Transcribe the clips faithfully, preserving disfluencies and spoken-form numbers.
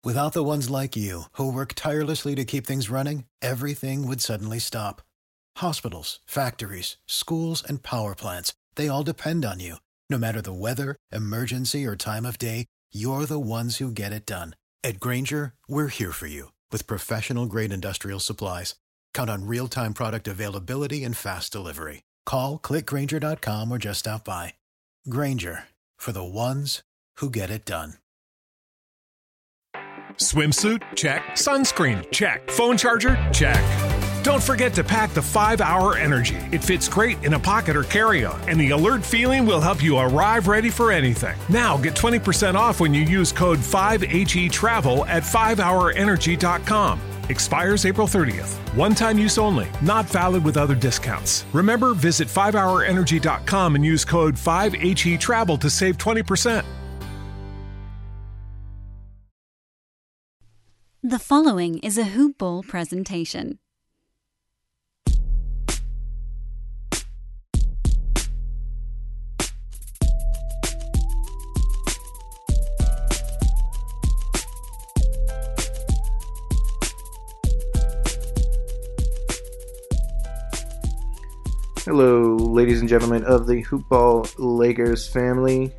Without the ones like you, who work tirelessly to keep things running, everything would suddenly stop. Hospitals, factories, schools, and power plants, they all depend on you. No matter the weather, emergency, or time of day, you're the ones who get it done. At Grainger, we're here for you with professional-grade industrial supplies. Count on real-time product availability and fast delivery. Call, click Grainger dot com, or just stop by. Grainger, for the ones who get it done. Swimsuit? Check. Sunscreen? Check. Phone charger? Check. Don't forget to pack the five hour Energy. It fits great in a pocket or carry-on, and the alert feeling will help you arrive ready for anything. Now get twenty percent off when you use code five H E travel at five hour energy dot com. Expires April thirtieth. One-time use only. Not valid with other discounts. Remember, visit five hour energy dot com and use code five H E travel to save twenty percent. The following is a Hoop Ball presentation. Hello, ladies and gentlemen of the Hoop Ball Lakers family.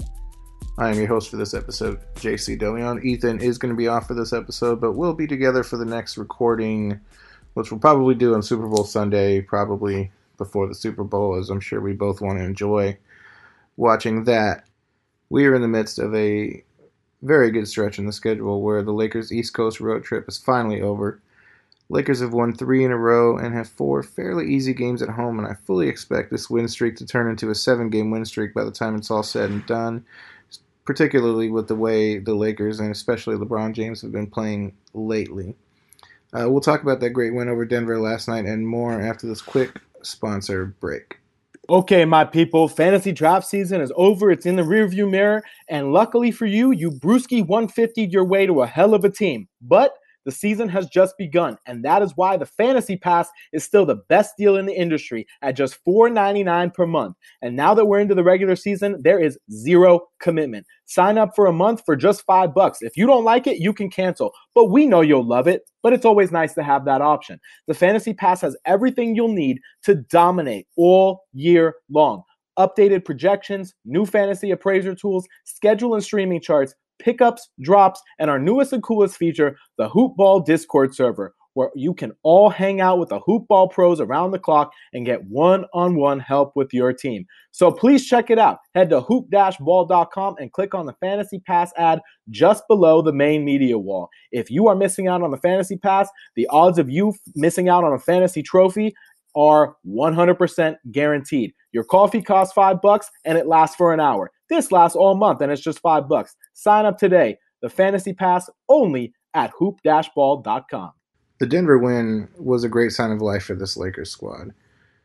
I am your host for this episode, J C DeLeon. Ethan is going to be off for this episode, but we'll be together for the next recording, which we'll probably do on Super Bowl Sunday, probably before the Super Bowl, as I'm sure we both want to enjoy watching that. We are in the midst of a very good stretch in the schedule where the Lakers' East Coast road trip is finally over. Lakers have won three in a row and have four fairly easy games at home, and I fully expect this win streak to turn into a seven-game win streak by the time it's all said and done, particularly with the way the Lakers and especially LeBron James have been playing lately. Uh, we'll talk about that great win over Denver last night and more after this quick sponsor break. Okay, my people, fantasy draft season is over. It's in the rearview mirror, and luckily for you, you Brewski one fifty'd your way to a hell of a team. But the season has just begun, and that is why the Fantasy Pass is still the best deal in the industry at just four ninety-nine per month. And now that we're into the regular season, there is zero commitment. Sign up for a month for just five bucks. If you don't like it, you can cancel. But we know you'll love it, but it's always nice to have that option. The Fantasy Pass has everything you'll need to dominate all year long. Updated projections, new fantasy appraiser tools, schedule and streaming charts, pickups, drops, and our newest and coolest feature, the Hoop Ball Discord server, where you can all hang out with the Hoop Ball pros around the clock and get one-on-one help with your team. So please check it out. Head to hoop dash ball dot com and click on the Fantasy Pass ad just below the main media wall. If you are missing out on the Fantasy Pass, the odds of you missing out on a fantasy trophy are one hundred percent guaranteed. Your coffee costs five bucks and it lasts for an hour. This lasts all month and it's just five bucks. Sign up today. The Fantasy Pass only at hoop dash ball dot com. The Denver win was a great sign of life for this Lakers squad.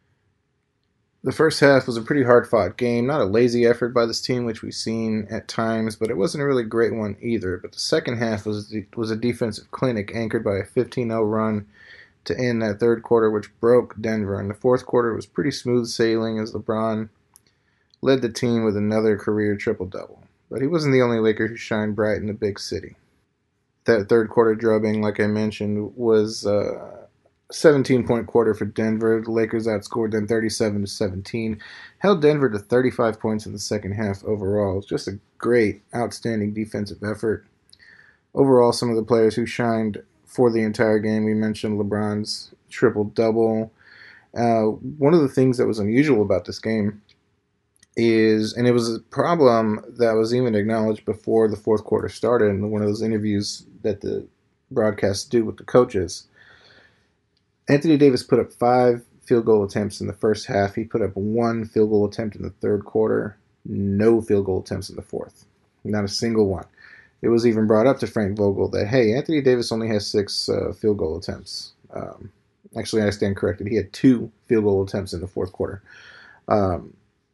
The first half was a pretty hard-fought game, not a lazy effort by this team, which we've seen at times, but it wasn't a really great one either. But the second half was was a defensive clinic anchored by a fifteen oh run to end that third quarter, which broke Denver. And the fourth quarter was pretty smooth sailing as LeBron led the team with another career triple-double. But he wasn't the only Laker who shined bright in the big city. That third quarter drubbing, like I mentioned, was a seventeen-point quarter for Denver. The Lakers outscored them thirty-seven to seventeen, held Denver to thirty-five points in the second half overall. It was just a great, outstanding defensive effort. Overall, some of the players who shined for the entire game, we mentioned LeBron's triple-double. Uh, one of the things that was unusual about this game is, and it was a problem that was even acknowledged before the fourth quarter started in one of those interviews that the broadcasts do with the coaches. Anthony Davis put up five field goal attempts in the first half. He put up one field goal attempt in the third quarter, no field goal attempts in the fourth. Not a single one. It was even brought up to Frank Vogel that, hey, Anthony Davis only has six uh, field goal attempts. Um, actually, I stand corrected. He had two field goal attempts in the fourth quarter. Um,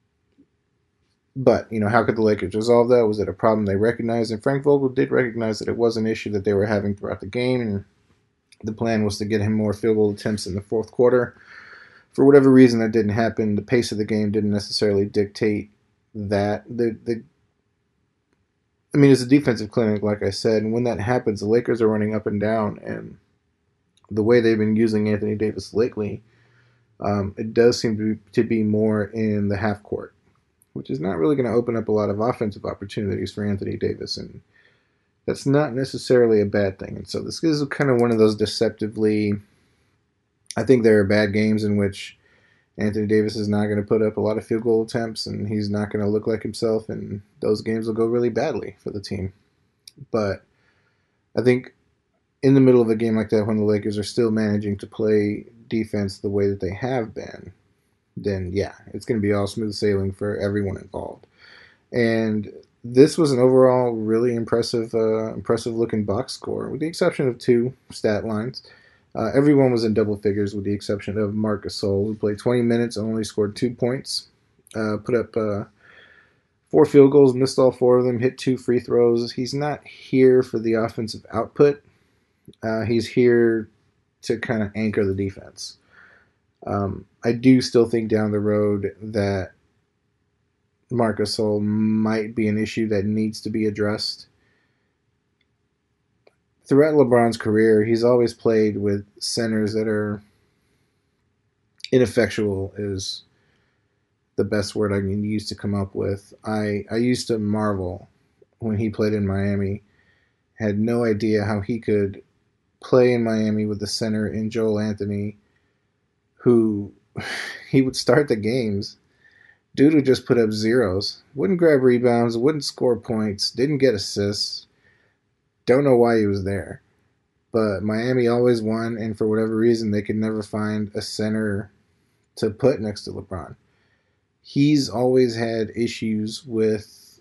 But, you know, how could the Lakers resolve that? Was it a problem they recognized? And Frank Vogel did recognize that it was an issue that they were having throughout the game, and the plan was to get him more field goal attempts in the fourth quarter. For whatever reason, that didn't happen. The pace of the game didn't necessarily dictate that. The, the I mean, it's a defensive clinic, like I said, and when that happens, the Lakers are running up and down, and the way they've been using Anthony Davis lately, um, it does seem to be, to be more in the half court, which is not really going to open up a lot of offensive opportunities for Anthony Davis, and that's not necessarily a bad thing. And so this is kind of one of those deceptively, I think there are bad games in which Anthony Davis is not going to put up a lot of field goal attempts, and he's not going to look like himself, and those games will go really badly for the team. But I think in the middle of a game like that, when the Lakers are still managing to play defense the way that they have been, then yeah, it's going to be all smooth sailing for everyone involved. And this was an overall really impressive, uh, impressive looking box score, with the exception of two stat lines. Uh, everyone was in double figures with the exception of Marc Gasol, who played twenty minutes and only scored two points. Uh, put up uh, four field goals, missed all four of them, hit two free throws. He's not here for the offensive output. Uh, he's here to kind of anchor the defense. Um, I do still think down the road that Marc Gasol might be an issue that needs to be addressed. Throughout LeBron's career, he's always played with centers that are ineffectual, is the best word I can use to come up with. I, I used to marvel when he played in Miami, had no idea how he could play in Miami with the center in Joel Anthony, who he would start the games. Dude would just put up zeros, wouldn't grab rebounds, wouldn't score points, didn't get assists. Don't know why he was there. But Miami always won, and for whatever reason, they could never find a center to put next to LeBron. He's always had issues with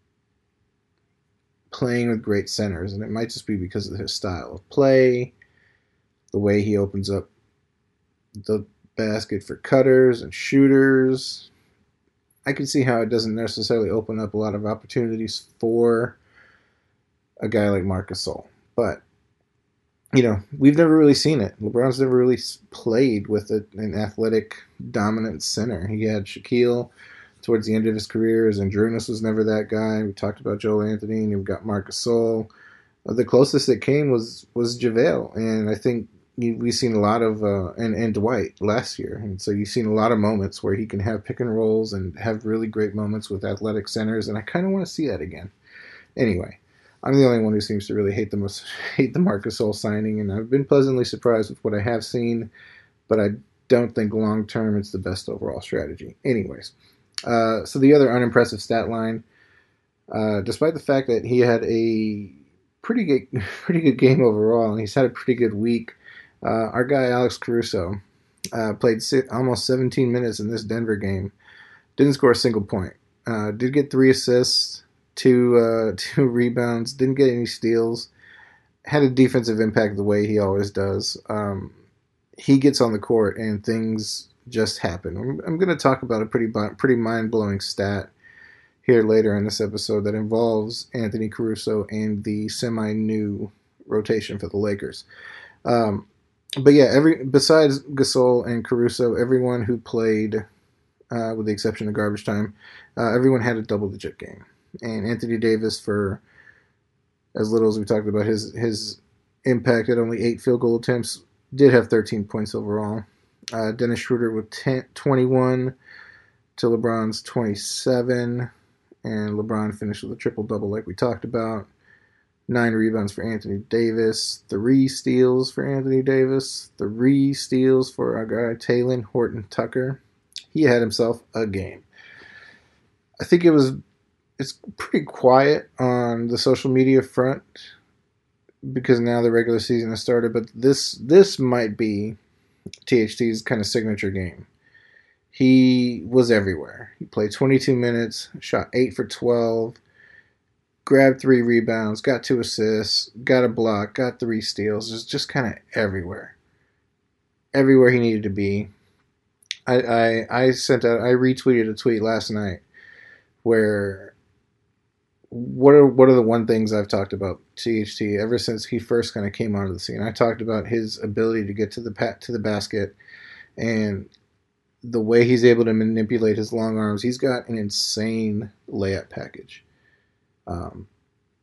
playing with great centers, and it might just be because of his style of play, the way he opens up the basket for cutters and shooters. I can see how it doesn't necessarily open up a lot of opportunities for a guy like Marc Gasol. But, you know, we've never really seen it. LeBron's never really played with a, an athletic, dominant center. He had Shaquille towards the end of his career. Zydrunas was never that guy. We talked about Joel Anthony, and you've got Marc Gasol. Uh, the closest it came was was JaVale, and I think you, we've seen a lot of, uh, and, and Dwight last year. And so you've seen a lot of moments where he can have pick and rolls and have really great moments with athletic centers, and I kind of want to see that again. Anyway, I'm the only one who seems to really hate the most, hate the Marc Gasol signing, and I've been pleasantly surprised with what I have seen, but I don't think long term it's the best overall strategy. Anyways, uh, so the other unimpressive stat line, uh, despite the fact that he had a pretty good, pretty good game overall, and he's had a pretty good week, uh, our guy Alex Caruso uh, played si- almost seventeen minutes in this Denver game, didn't score a single point, uh, did get three assists. Two uh, two rebounds, didn't get any steals, had a defensive impact the way he always does. Um, he gets on the court and things just happen. I'm, I'm going to talk about a pretty pretty mind-blowing stat here later in this episode that involves Anthony Caruso and the semi-new rotation for the Lakers. Um, but yeah, every besides Gasol and Caruso, everyone who played, uh, with the exception of garbage time, uh, everyone had a double-digit game. And Anthony Davis, for as little as we talked about his his impact at only eight field goal attempts, did have thirteen points overall. Uh, Dennis Schroeder with ten, twenty-one to LeBron's twenty-seven. And LeBron finished with a triple-double like we talked about. Nine rebounds for Anthony Davis. Three steals for Anthony Davis. Three steals for our guy Talen Horton-Tucker. He had himself a game. I think it was... It's pretty quiet on the social media front because now the regular season has started, but this this might be T H T's kind of signature game. He was everywhere. He played twenty-two minutes, shot eight for twelve, grabbed three rebounds, got two assists, got a block, got three steals. Just just kind of everywhere. Everywhere he needed to be. I, I I sent out I retweeted a tweet last night where What are what are the one things I've talked about T H T ever since he first kind of came onto the scene? I talked about his ability to get to the pat to the basket and the way he's able to manipulate his long arms. He's got an insane layup package. Um,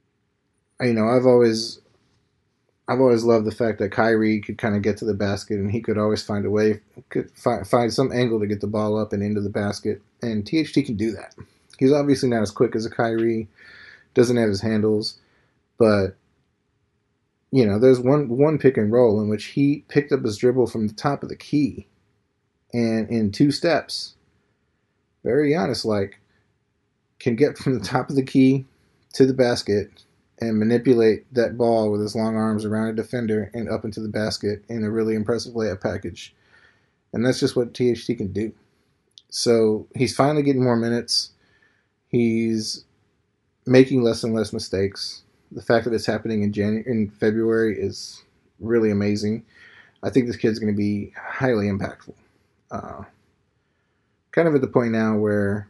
you know, I've always I've always loved the fact that Kyrie could kind of get to the basket, and he could always find a way, could fi- find some angle to get the ball up and into the basket. And T H T can do that. He's obviously not as quick as a Kyrie, doesn't have his handles, but you know, there's one one pick and roll in which he picked up his dribble from the top of the key, and in two steps, very honest, like can get from the top of the key to the basket and manipulate that ball with his long arms around a defender and up into the basket in a really impressive layup package. And that's just what T H T can do. So he's finally getting more minutes. He's making less and less mistakes. The fact that it's happening in January, in February is really amazing. I think this kid's going to be highly impactful. Uh, kind of at the point now where,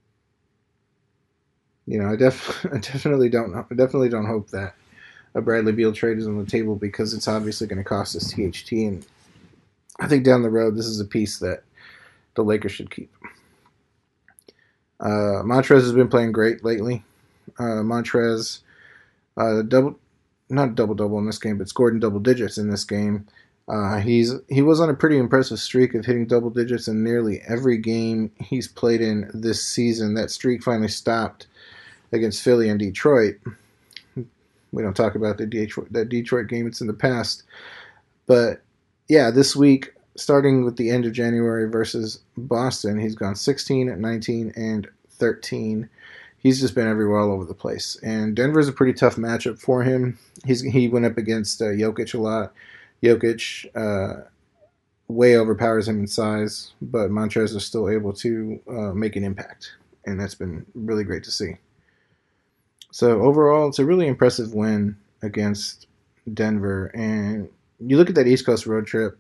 you know, I, def- I definitely don't I definitely don't hope that a Bradley Beal trade is on the table, because it's obviously going to cost us T H T, and I think down the road this is a piece that the Lakers should keep. Uh, Montrez has been playing great lately. Uh, Montrez uh, double, not double double in this game, but scored in double digits in this game. Uh, he's he was on a pretty impressive streak of hitting double digits in nearly every game he's played in this season. That streak finally stopped against Philly and Detroit. We don't talk about the Detroit, that Detroit game. It's in the past. But, yeah, this week, starting with the end of January versus Boston, he's gone sixteen, nineteen, and thirteen. He's just been everywhere all over the place. And Denver's a pretty tough matchup for him. He's He went up against uh, Jokic a lot. Jokic uh, way overpowers him in size, but Montrez is still able to uh, make an impact. And that's been really great to see. So overall, it's a really impressive win against Denver. And you look at that East Coast road trip.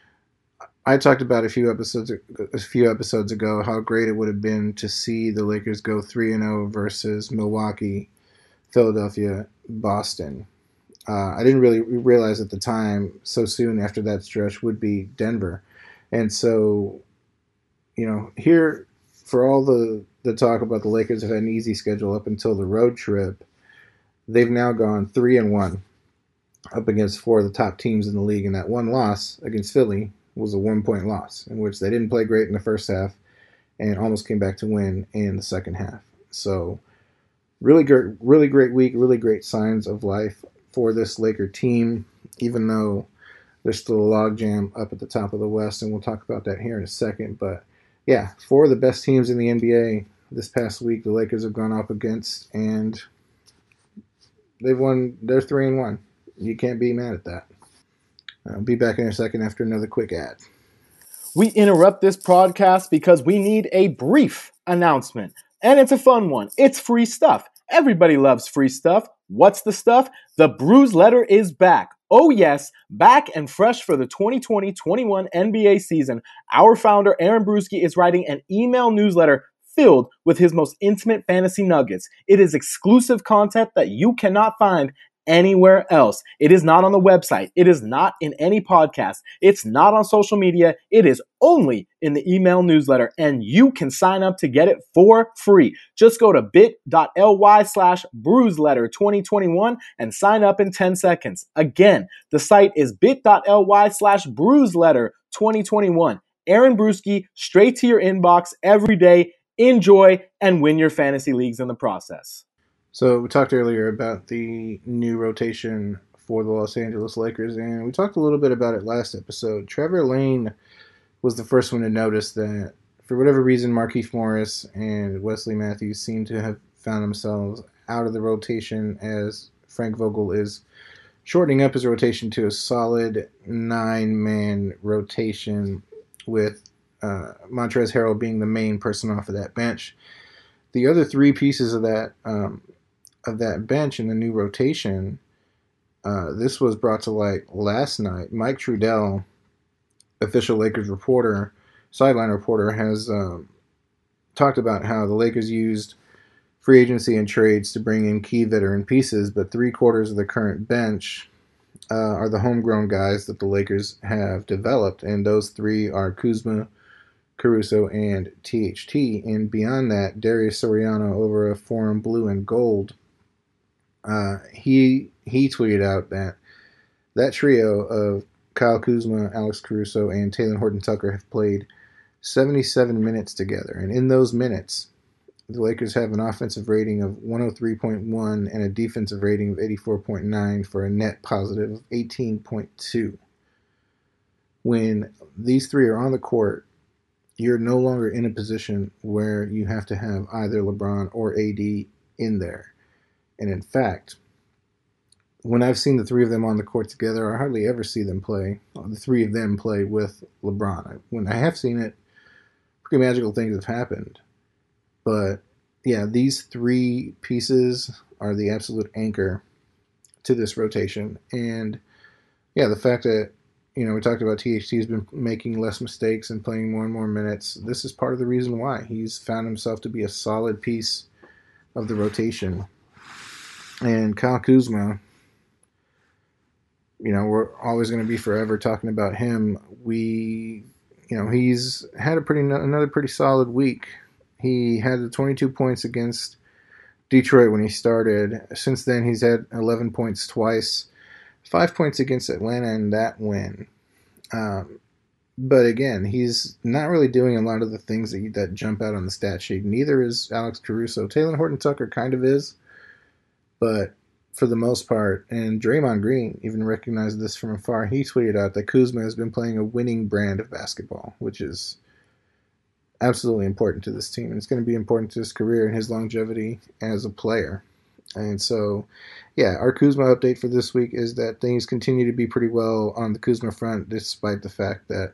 I talked about a few episodes a few episodes ago how great it would have been to see the Lakers go three and oh versus Milwaukee, Philadelphia, Boston. Uh, I didn't really realize at the time, so soon after that stretch, would be Denver. And so, you know, here, for all the, the talk about the Lakers have had an easy schedule up until the road trip, they've now gone three and one up against four of the top teams in the league. And that one loss against Philly was a one-point loss, in which they didn't play great in the first half and almost came back to win in the second half. So really great, really great week, really great signs of life for this Laker team, even though there's still a logjam up at the top of the West, and we'll talk about that here in a second. But yeah, four of the best teams in the N B A this past week, the Lakers have gone up against, and they've won. They're three and one. You can't be mad at that. I'll be back in a second after another quick ad. We interrupt this podcast because we need a brief announcement. And it's a fun one. It's free stuff. Everybody loves free stuff. What's the stuff? The Bruise Letter is back. Oh yes, back and fresh for the twenty twenty twenty-one N B A season. Our founder, Aaron Bruski, is writing an email newsletter filled with his most intimate fantasy nuggets. It is exclusive content that you cannot find anywhere else. It is not on the website. It is not in any podcast. It's not on social media. It is only in the email newsletter, and you can sign up to get it for free. Just go to bit.ly slash bruiseletter 2021 and sign up in ten seconds. Again, the site is bit.ly slash bruiseletter 2021. Aaron Bruski, straight to your inbox every day. Enjoy and win your fantasy leagues in the process. So we talked earlier about the new rotation for the Los Angeles Lakers, and we talked a little bit about it last episode. Trevor Lane was the first one to notice that, for whatever reason, Markieff Morris and Wesley Matthews seem to have found themselves out of the rotation, as Frank Vogel is shortening up his rotation to a solid nine-man rotation, with uh, Montrezl Harrell being the main person off of that bench. The other three pieces of that um, of that bench in the new rotation, uh, this was brought to light last night. Mike Trudell, official Lakers reporter, sideline reporter, has um, talked about how the Lakers used free agency and trades to bring in key veteran pieces, but three quarters of the current bench uh, are the homegrown guys that the Lakers have developed, and those three are Kuzma, Caruso, and T H T. And beyond that, Darius Soriano over a forum blue and gold Uh, he he tweeted out that that trio of Kyle Kuzma, Alex Caruso, and Talen Horton-Tucker have played seventy-seven minutes together. And in those minutes, the Lakers have an offensive rating of one oh three point one and a defensive rating of eighty-four point nine for a net positive of eighteen point two. When these three are on the court, you're no longer in a position where you have to have either LeBron or A D in there. And in fact, when I've seen the three of them on the court together, I hardly ever see them play, the three of them play with LeBron. When I have seen it, pretty magical things have happened. But yeah, these three pieces are the absolute anchor to this rotation. And yeah, the fact that, you know, we talked about T H T's been making less mistakes and playing more and more minutes. This is part of the reason why he's found himself to be a solid piece of the rotation. And Kyle Kuzma, you know, we're always going to be forever talking about him. We, you know, he's had a pretty another pretty solid week. He had the twenty-two points against Detroit when he started. Since then, he's had eleven points twice, five points against Atlanta in that win. Um, but again, he's not really doing a lot of the things that that jump out on the stat sheet. Neither is Alex Caruso. Talen Horton-Tucker kind of is, but for the most part, and Draymond Green even recognized this from afar. He tweeted out that Kuzma has been playing a winning brand of basketball, which is absolutely important to this team. And it's going to be important to his career and his longevity as a player. And so, yeah, our Kuzma update for this week is that things continue to be pretty well on the Kuzma front, despite the fact that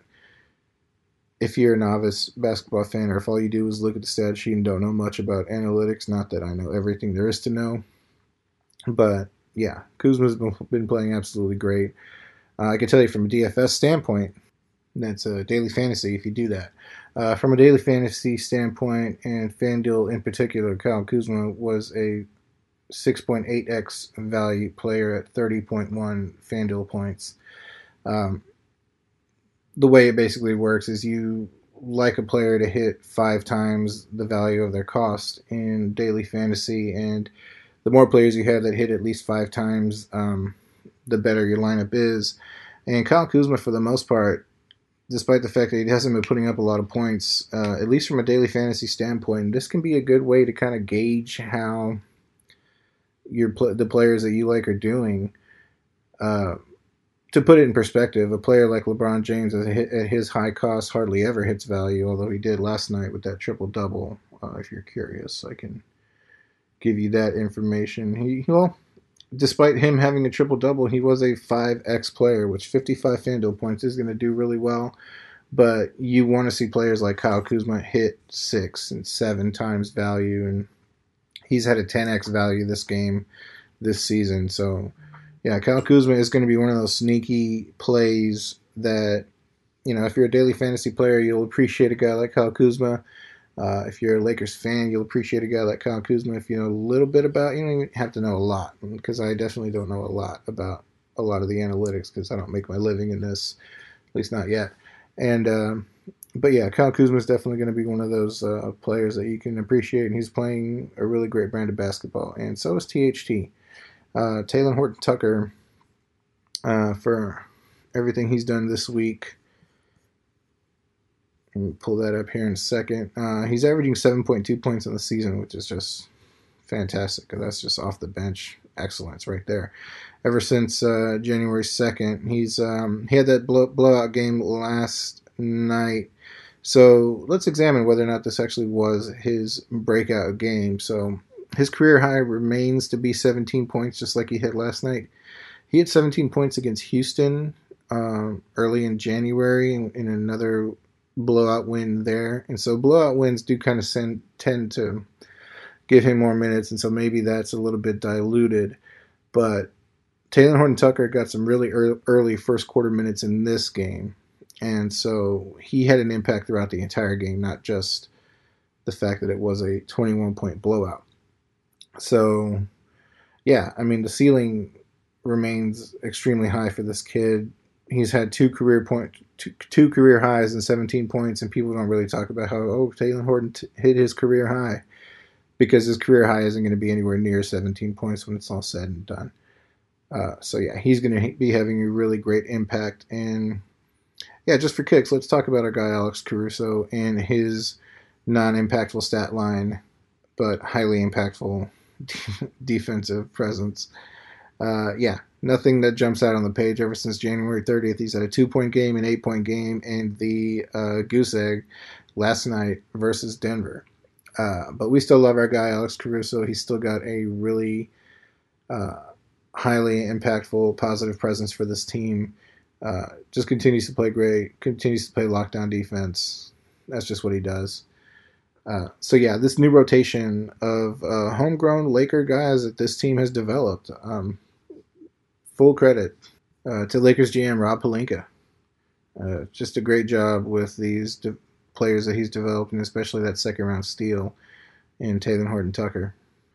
if you're a novice basketball fan, or if all you do is look at the stat sheet and don't know much about analytics, not that I know everything there is to know, but yeah, Kuzma's been playing absolutely great. Uh, I can tell you from a D F S standpoint, that's a daily fantasy if you do that. Uh, from a daily fantasy standpoint, and FanDuel in particular, Kyle Kuzma was a six point eight x value player at thirty point one FanDuel points. Um, the way it basically works is you like a player to hit five times the value of their cost in daily fantasy, and the more players you have that hit at least five times, um, the better your lineup is. And Kyle Kuzma, for the most part, despite the fact that he hasn't been putting up a lot of points, uh, at least from a daily fantasy standpoint, this can be a good way to kind of gauge how your the players that you like are doing. Uh, to put it in perspective, a player like LeBron James at his high cost hardly ever hits value, although he did last night with that triple-double. Uh, if you're curious, I can give you that information. He well, despite him having a triple-double, he was a five x player, which fifty-five FanDuel points is going to do really well. But you want to see players like Kyle Kuzma hit six and seven times value, and he's had a ten x value this game, this season. So, yeah, Kyle Kuzma is going to be one of those sneaky plays that, you know, if you're a daily fantasy player, you'll appreciate a guy like Kyle Kuzma. Uh, if you're a Lakers fan, you'll appreciate a guy like Kyle Kuzma. If you know a little bit about, you don't even have to know a lot, because I definitely don't know a lot about a lot of the analytics, because I don't make my living in this, at least not yet. And um, but yeah, Kyle Kuzma is definitely going to be one of those uh, players that you can appreciate, and he's playing a really great brand of basketball. And so is T H T. Uh, Talen Horton-Tucker, uh, for everything he's done this week. Let me pull that up here in a second. Uh, he's averaging seven point two points in the season, which is just fantastic. That's just off the bench excellence right there. Ever since uh, January second, he's um, he had that blow, blowout game last night. So let's examine whether or not this actually was his breakout game. So his career high remains to be seventeen points, just like he hit last night. He had seventeen points against Houston um, early in January in, in another blowout win there. And so blowout wins do kind of send, tend to give him more minutes, and so maybe that's a little bit diluted. But Talen Horton-Tucker got some really early, early first quarter minutes in this game, and so he had an impact throughout the entire game, not just the fact that it was a twenty-one point blowout. So, yeah, I mean, the ceiling remains extremely high for this kid. He's had two career point, two, two career highs and seventeen points, and people don't really talk about how, oh, Talen Horton t- hit his career high. because his career high isn't going to be anywhere near seventeen points when it's all said and done. Uh, so yeah, he's going to be having a really great impact. And yeah, just for kicks, let's talk about our guy Alex Caruso and his non-impactful stat line, but highly impactful defensive presence. Uh, yeah, nothing that jumps out on the page ever since January thirtieth. He's had a two-point game, an eight-point game, and the uh, goose egg last night versus Denver. Uh, but we still love our guy Alex Caruso. He's still got a really uh, highly impactful, positive presence for this team. Uh, just continues to play great, continues to play lockdown defense. That's just what he does. Uh, so yeah, this new rotation of uh, homegrown Laker guys that this team has developed. Um, full credit uh, to Lakers G M Rob Pelinka. Uh, just a great job with these de- players that he's developed, and especially that second round steal in Talen Horton-Tucker.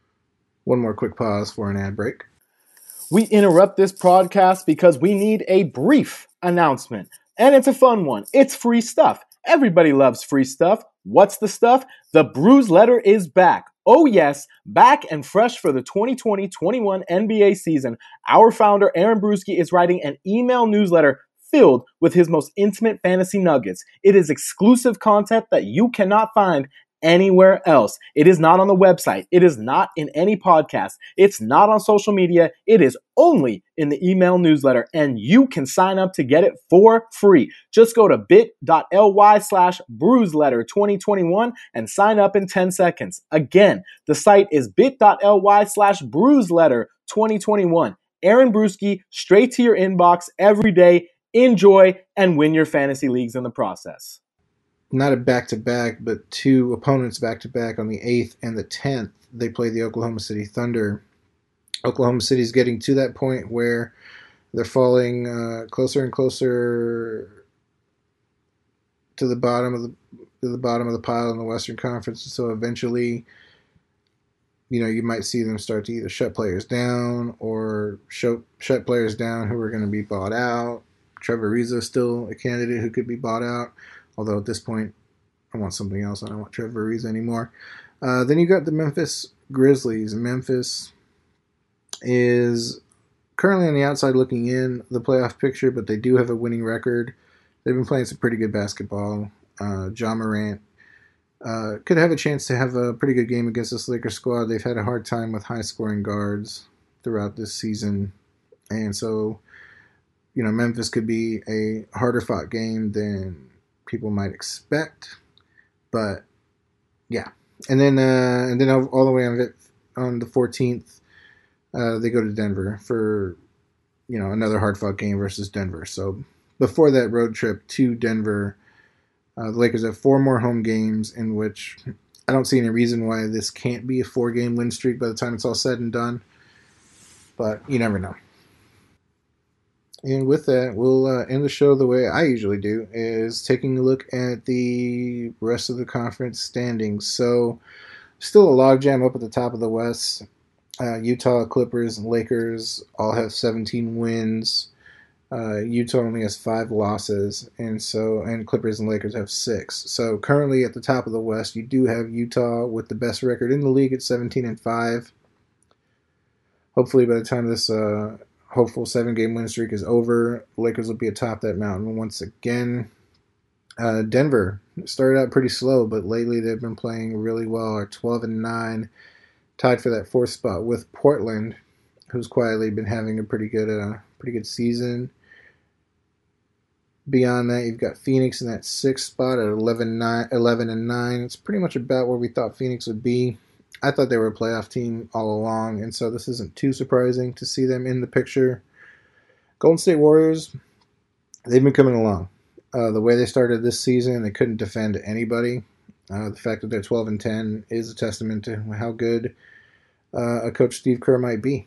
One more quick pause for an ad break. We interrupt this podcast because we need a brief announcement. And it's a fun one. It's free stuff. Everybody loves free stuff. What's the stuff? The Bruise Letter is back. Oh yes, back and fresh for the twenty twenty twenty-one N B A season. Our founder, Aaron Bruski, is writing an email newsletter filled with his most intimate fantasy nuggets. It is exclusive content that you cannot find anywhere else. It is not on the website. It is not in any podcast. It's not on social media. It is only in the email newsletter, and you can sign up to get it for free. Just go to bit.ly slash bruiseletter 2021 and sign up in ten seconds. Again, the site is bit.ly slash bruiseletter 2021. Aaron Bruski, straight to your inbox every day. Enjoy and win your fantasy leagues in the process. Not a back-to-back, but two opponents back-to-back on the eighth and the tenth. They play the Oklahoma City Thunder. Oklahoma City's getting to that point where they're falling uh, closer and closer to the bottom of the to the bottom of the pile in the Western Conference. So eventually, you know, you might see them start to either shut players down or show, shut players down who are going to be bought out. Trevor Ariza is still a candidate who could be bought out. Although at this point, I want something else. I don't want Trevor Ariza anymore. Uh, then you got the Memphis Grizzlies. Memphis is currently on the outside looking in the playoff picture, but they do have a winning record. They've been playing some pretty good basketball. Uh, Ja Morant uh, could have a chance to have a pretty good game against this Lakers squad. They've had a hard time with high-scoring guards throughout this season. And so, you know, Memphis could be a harder-fought game than people might expect, but yeah. And then, uh, and then all the way on on the fourteenth, uh, they go to Denver for, you know, another hard-fought game versus Denver. So before that road trip to Denver, uh, the Lakers have four more home games, in which I don't see any reason why this can't be a four-game win streak by the time it's all said and done. But you never know. And with that, we'll uh, end the show the way I usually do, is taking a look at the rest of the conference standings. So, still a logjam up at the top of the West. Uh, Utah, Clippers, and Lakers all have seventeen wins. Uh, Utah only has five losses, and so and Clippers and Lakers have six. So currently at the top of the West, you do have Utah with the best record in the league at seventeen and five. Hopefully, by the time this uh, hopeful seven-game win streak is over, the Lakers will be atop that mountain once again. Uh, Denver started out pretty slow, but lately they've been playing really well. Are twelve and nine, tied for that fourth spot with Portland, who's quietly been having a pretty good, uh, pretty good season. Beyond that, you've got Phoenix in that sixth spot at eleven and nine. It's pretty much about where we thought Phoenix would be. I thought they were a playoff team all along, and so this isn't too surprising to see them in the picture. Golden State Warriors, they've been coming along. Uh, the way they started this season, they couldn't defend anybody. Uh, the fact that they're twelve and ten is a testament to how good uh, a coach Steve Kerr might be.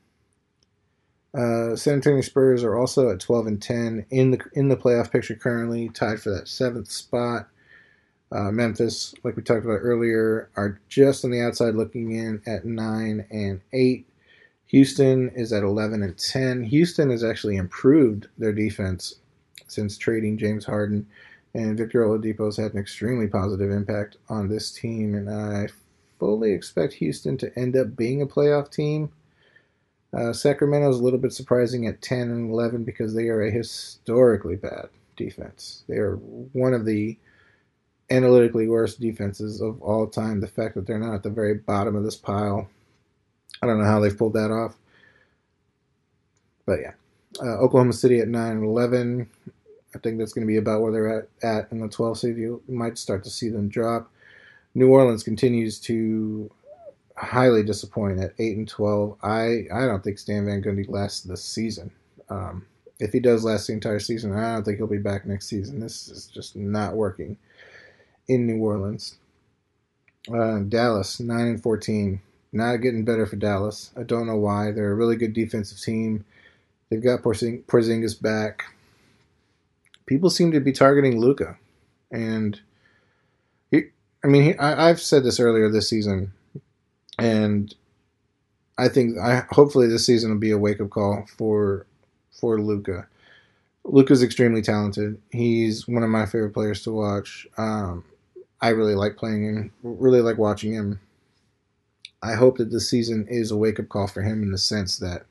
Uh, San Antonio Spurs are also at twelve and ten in the in the playoff picture currently, tied for that seventh spot. Uh, Memphis, like we talked about earlier, are just on the outside looking in at nine and eight. Houston is at eleven and ten. Houston has actually improved their defense since trading James Harden, and Victor Oladipo has had an extremely positive impact on this team, and I fully expect Houston to end up being a playoff team. Uh, Sacramento is a little bit surprising at ten and eleven because they are a historically bad defense. They are one of the analytically worst defenses of all time. The fact that they're not at the very bottom of this pile, I don't know how they've pulled that off. But yeah, uh, Oklahoma City at nine and eleven. I think that's going to be about where they're at, at in the twelve seed. You might start to see them drop. New Orleans continues to highly disappoint at eight and twelve. I, I don't think Stan Van Gundy lasts this season. Um, if he does last the entire season, I don't think he'll be back next season. This is just not working in New Orleans. Uh, Dallas, nine and fourteen. Not getting better for Dallas. I don't know why. They're a really good defensive team. They've got Porzing- Porzingis back. People seem to be targeting Luka. And, he, I mean, he, I, I've said this earlier this season, and I think I hopefully this season will be a wake-up call for for Luka. Luka's extremely talented. He's one of my favorite players to watch. Um, I really like playing him, really like watching him. I hope that this season is a wake-up call for him in the sense that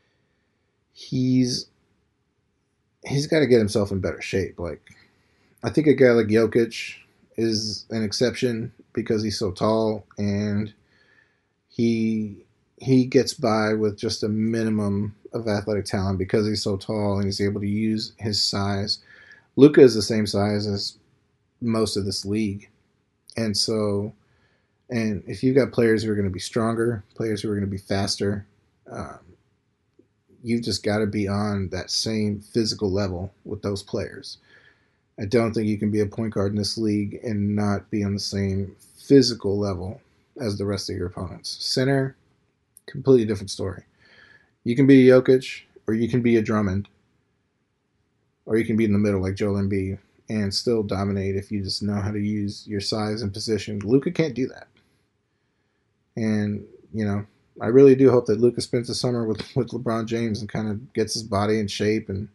he's he's got to get himself in better shape. Like, I think a guy like Jokic is an exception because he's so tall and he he gets by with just a minimum of athletic talent because he's so tall and he's able to use his size. Luka is the same size as most of this league. And so, and if you've got players who are going to be stronger, players who are going to be faster, um, you've just got to be on that same physical level with those players. I don't think you can be a point guard in this league and not be on the same physical level as the rest of your opponents. Center, completely different story. You can be a Jokic, or you can be a Drummond, or you can be in the middle like Joel Embiid and still dominate if you just know how to use your size and position. Luka can't do that. And, you know, I really do hope that Luka spends the summer with, with LeBron James and kind of gets his body in shape and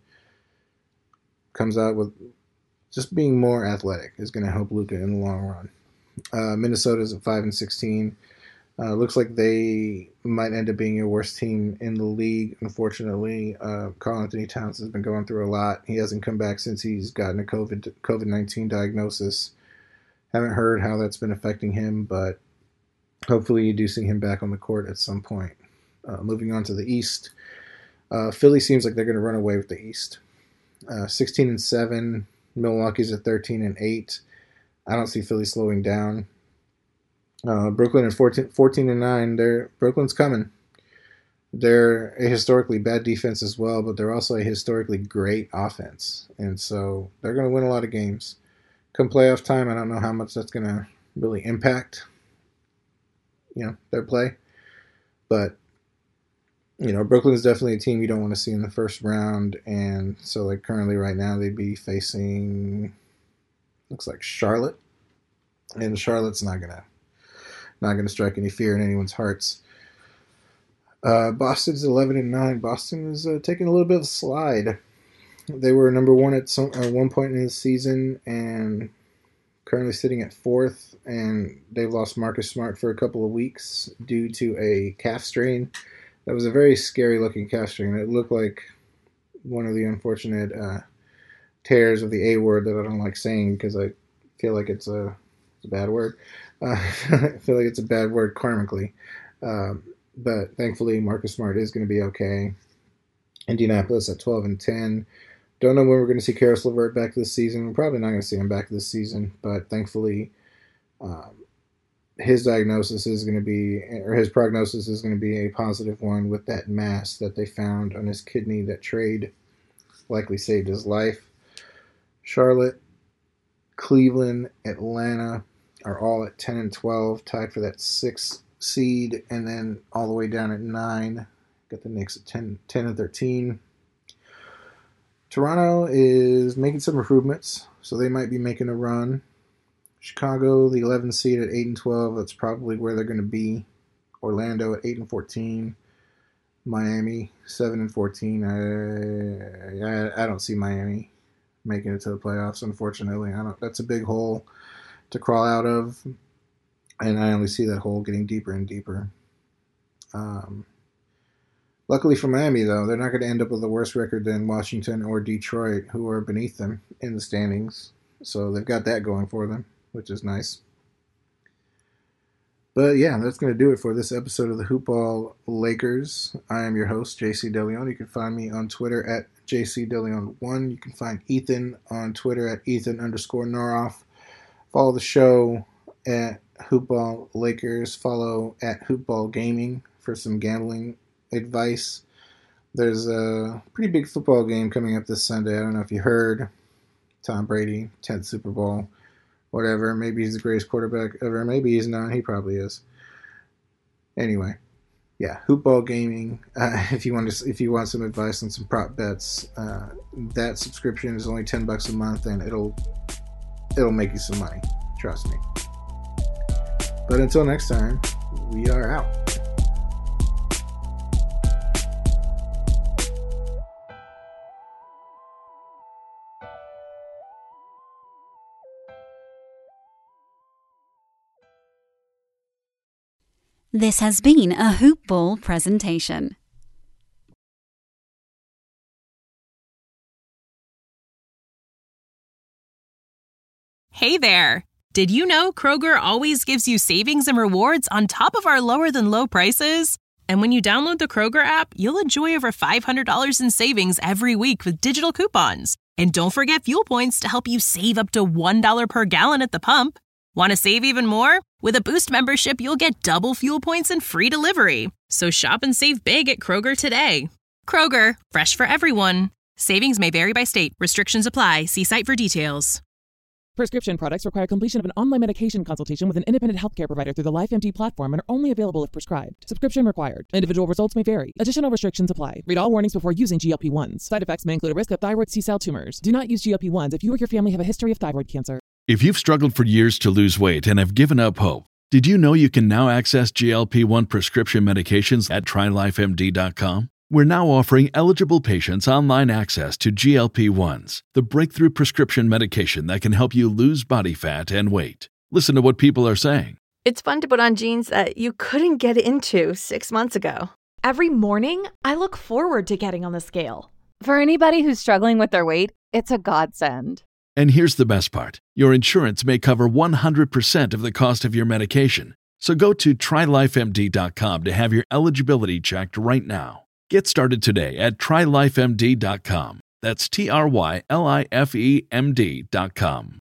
comes out with just being more athletic is going to help Luka in the long run. Uh, Minnesota's at five and sixteen. Uh, looks like they might end up being your worst team in the league, unfortunately. Uh, Karl Anthony Towns has been going through a lot. He hasn't come back since he's gotten a COVID COVID nineteen diagnosis. Haven't heard how that's been affecting him, but hopefully you do see him back on the court at some point. Uh, moving on to the East. Uh, Philly seems like they're going to run away with the East. Uh, sixteen and seven. Milwaukee's at thirteen and eight. I don't see Philly slowing down. Uh, Brooklyn at fourteen, fourteen and nine. They're, Brooklyn's coming. They're a historically bad defense as well, but they're also a historically great offense. And so they're going to win a lot of games. Come playoff time, I don't know how much that's going to really impact, you know, their play. But, you know, Brooklyn's definitely a team you don't want to see in the first round. And so, like, currently right now they'd be facing, looks like Charlotte. And Charlotte's not going to not going to strike any fear in anyone's hearts. Uh, Boston's eleven and nine. Boston is uh, taking a little bit of a slide. They were number one at some uh, one point in the season and currently sitting at fourth. And they've lost Marcus Smart for a couple of weeks due to a calf strain. That was a very scary looking calf strain. It looked like one of the unfortunate uh, tears of the A word that I don't like saying because I feel like it's a, it's a bad word. Uh, I feel like it's a bad word karmically. Um, but thankfully, Marcus Smart is going to be okay. Indianapolis at twelve and ten. Don't know when we're going to see Karis LeVert back this season. We're probably not going to see him back this season, but thankfully, um, his diagnosis is going to be, or his prognosis is going to be a positive one with that mass that they found on his kidney. That trade likely saved his life. Charlotte, Cleveland, Atlanta are all at ten and twelve, tied for that sixth seed, and then all the way down at nine. Got the Knicks at ten, ten and thirteen. Toronto is making some improvements, so they might be making a run. Chicago, the eleventh seed at eight and twelve. That's probably where they're going to be. Orlando at eight and fourteen. Miami seven and fourteen. I, I I don't see Miami making it to the playoffs. Unfortunately, I don't. That's a big hole to crawl out of. and I only see that hole getting deeper and deeper. Um, luckily for Miami, though, they're not going to end up with a worse record than Washington or Detroit, who are beneath them in the standings. So they've got that going for them, which is nice. But yeah, that's going to do it for this episode of the Hoopball Lakers. I am your host, J C DeLeon. You can find me on Twitter at J C DeLeon one. You can find Ethan on Twitter at Ethan underscore Noroff. Follow the show at Hoopball Lakers. Follow at Hoopball Gaming for some gambling advice. There's a pretty big football game coming up this Sunday. I don't know if you heard. Tom Brady, tenth Super Bowl. Whatever, maybe he's the greatest quarterback ever. Maybe he's not. He probably is. Anyway, yeah, Hoopball Gaming. Uh, if you want to, if you want some advice on some prop bets, uh, that subscription is only ten bucks a month, and it'll it'll make you some money. Trust me. But until next time, we are out. This has been a Hoop Ball presentation. Hey there! Did you know Kroger always gives you savings and rewards on top of our lower-than-low prices? And when you download the Kroger app, you'll enjoy over five hundred dollars in savings every week with digital coupons. And don't forget fuel points to help you save up to one dollar per gallon at the pump. Want to save even more? With a Boost membership, you'll get double fuel points and free delivery. So shop and save big at Kroger today. Kroger, fresh for everyone. Savings may vary by state. Restrictions apply. See site for details. Prescription products require completion of an online medication consultation with an independent healthcare provider through the LifeMD platform and are only available if prescribed. Subscription required. Individual results may vary. Additional restrictions apply. Read all warnings before using G L P ones. Side effects may include a risk of thyroid C-cell tumors. Do not use G L P ones if you or your family have a history of thyroid cancer. If you've struggled for years to lose weight and have given up hope, did you know you can now access G L P one prescription medications at try life M D dot com? We're now offering eligible patients online access to G L P ones, the breakthrough prescription medication that can help you lose body fat and weight. Listen to what people are saying. It's fun to put on jeans that you couldn't get into six months ago. Every morning, I look forward to getting on the scale. For anybody who's struggling with their weight, it's a godsend. And here's the best part. Your insurance may cover one hundred percent of the cost of your medication. So go to try life M D dot com to have your eligibility checked right now. Get started today at try life M D dot com. That's T R Y L I F E M D dot com.